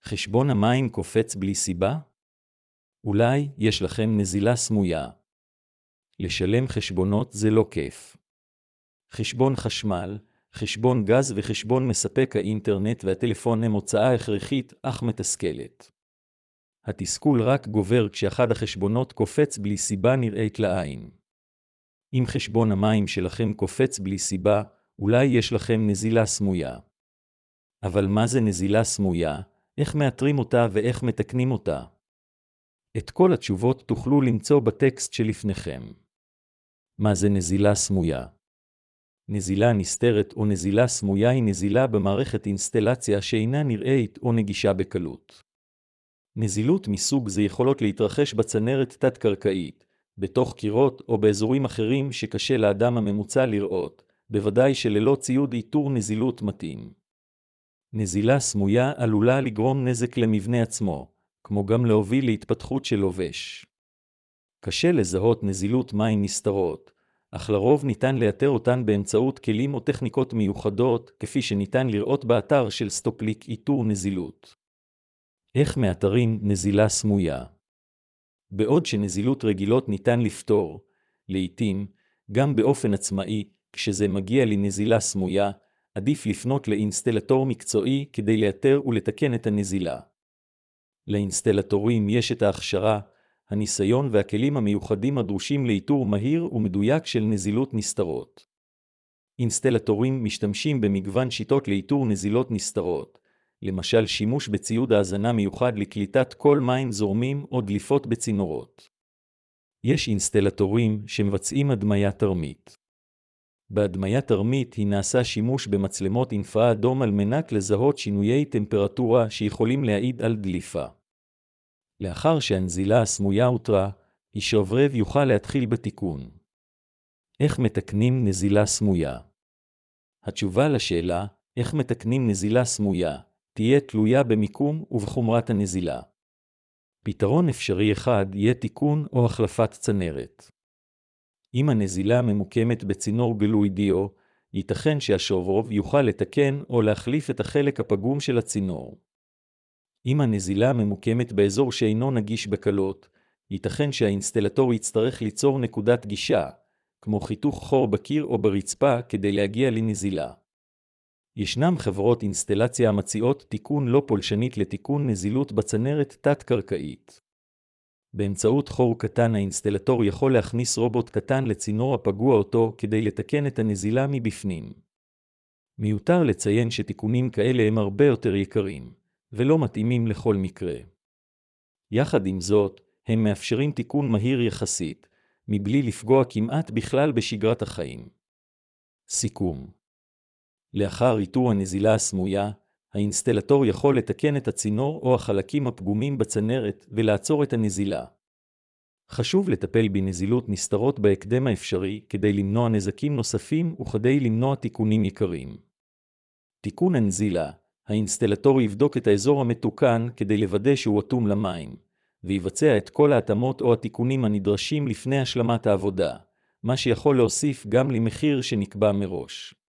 חשבון המים קופץ בלי סיבה? אולי יש לכם נזילה סמויה. לשלם חשבונות זה לא כיף. חשבון חשמל, חשבון גז וחשבון מספק האינטרנט והטלפון הם הוצאה הכרחית אך מתסכלת. התסכול רק גובר כשאחד החשבונות קופץ בלי סיבה נראית לעין. אם חשבון המים שלכם קופץ בלי סיבה, אולי יש לכם נזילה סמויה. אבל מה זה נזילה סמויה? איך מאתרים אותה ואיך מתקנים אותה? את כל התשובות תוכלו למצוא בטקסט שלפניכם. מה זה נזילה סמויה? נזילה נסתרת או נזילה סמויה היא נזילה במערכת אינסטלציה שאינה נראית או נגישה בקלות. נזילות מסוג זה יכולות להתרחש בצנרת תת-קרקעית, בתוך קירות או באזורים אחרים שקשה לאדם הממוצע לראות, בוודאי שללא ציוד איתור נזילות מתאים. נזילה סמויה עלולה לגרום נזק למבנה עצמו, כמו גם להוביל להתפתחות של לובש. קשה לזהות נזילות מים נסתרות, אך לרוב ניתן לאתר אותן באמצעות כלים או טכניקות מיוחדות, כפי שניתן לראות באתר של סטופליק איתור נזילות. איך מאתרים נזילה סמויה? בעוד שנזילות רגילות ניתן לפתור, לעתים, גם באופן עצמאי, כשזה מגיע לנזילה סמויה, עדיף לפנות לאינסטלטור מקצועי כדי לאתר ולתקן את הנזילה. לאינסטלטורים יש את ההכשרה, הניסיון והכלים המיוחדים הדרושים לאיתור מהיר ומדויק של נזילות נסתרות. אינסטלטורים משתמשים במגוון שיטות לאיתור נזילות נסתרות, למשל שימוש בציוד האזנה מיוחד לקליטת כל מים זורמים או דליפות בצינורות. יש אינסטלטורים שמבצעים הדמיה תרמית. בהדמיה תרמית היא נעשה שימוש במצלמות אינפרה-אדום על מנת לזהות שינויי טמפרטורה שיכולים להעיד על דליפה. לאחר שהנזילה הסמויה אותרה, אישרברב יוכל להתחיל בתיקון. איך מתקנים נזילה סמויה? התשובה לשאלה, איך מתקנים נזילה סמויה, תהיה תלויה במיקום ובחומרת הנזילה. פתרון אפשרי אחד יהיה תיקון או החלפת צנרת. אם הנזילה ממוקמת בצינור גלוי דיו, ייתכן שהשרברב יוכל לתקן או להחליף את החלק הפגום של הצינור. אם הנזילה ממוקמת באזור שאינו נגיש בקלות, ייתכן שהאינסטלטור יצטרך ליצור נקודת גישה, כמו חיתוך חור בקיר או ברצפה כדי להגיע לנזילה. ישנם חברות אינסטלציה המציעות תיקון לא פולשנית לתיקון נזילות בצנרת תת-קרקעית. באמצעות חור קטן האינסטלטור יכול להכניס רובוט קטן לצינור הפגוע אותו כדי לתקן את הנזילה מבפנים. מיותר לציין שתיקונים כאלה הם הרבה יותר יקרים, ולא מתאימים לכל מקרה. יחד עם זאת, הם מאפשרים תיקון מהיר יחסית, מבלי לפגוע כמעט בכלל בשגרת החיים. סיכום. לאחר איתור הנזילה הסמויה, האינסטלטור יכול לתקן את הצינור או החלקים הפגומים בצנרת ולעצור את הנזילה. חשוב לטפל בנזילות נסתרות בהקדם האפשרי כדי למנוע נזקים נוספים וכדי למנוע תיקונים יקרים. תיקון הנזילה, האינסטלטור יבדוק את האזור המתוקן כדי לוודא שהוא אטום למים, ויבצע את כל ההתאמות או התיקונים הנדרשים לפני השלמת העבודה, מה שיכול להוסיף גם למחיר שנקבע מראש.